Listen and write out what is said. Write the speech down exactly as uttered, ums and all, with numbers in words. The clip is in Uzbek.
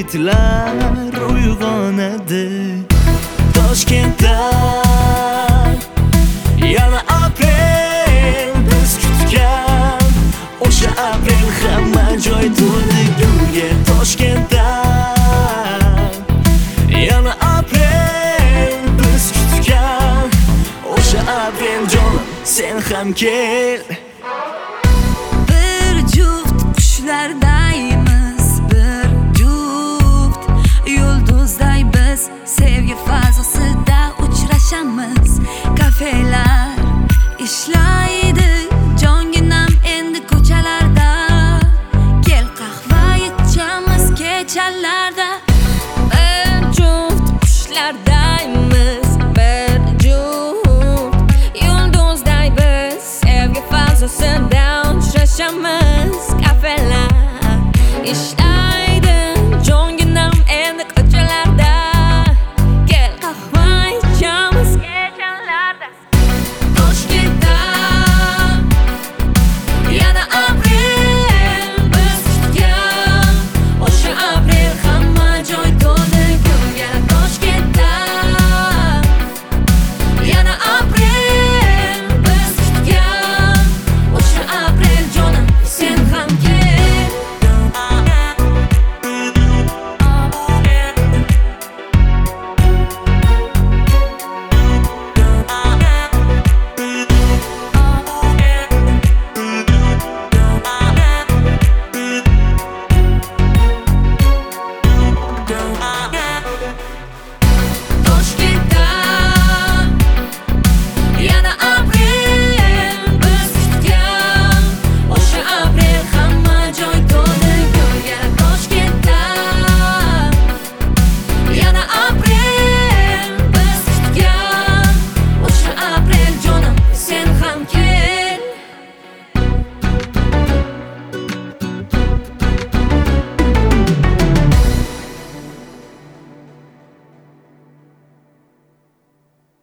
umidlar uyg'onadi. Toshkentda yana aprel biz kutgan, o'sha aprel hamma joy to'ldi gulga. Toshkentda yana aprel biz kutgan, o'sha aprel jonim sen ham kel. Bir juft qushlardaymiz, bir juft yulduzday biz sevgi fazosida uchrashamiz. Kafelar ishlaydi, jonginam endi ko'chalarda. Kel qahva ichamiz kechalarda. Bir juft qushlardaymiz, bir juft yulduzday biz sevgi fazosida uchrashamiz. Kafelar ishlaydi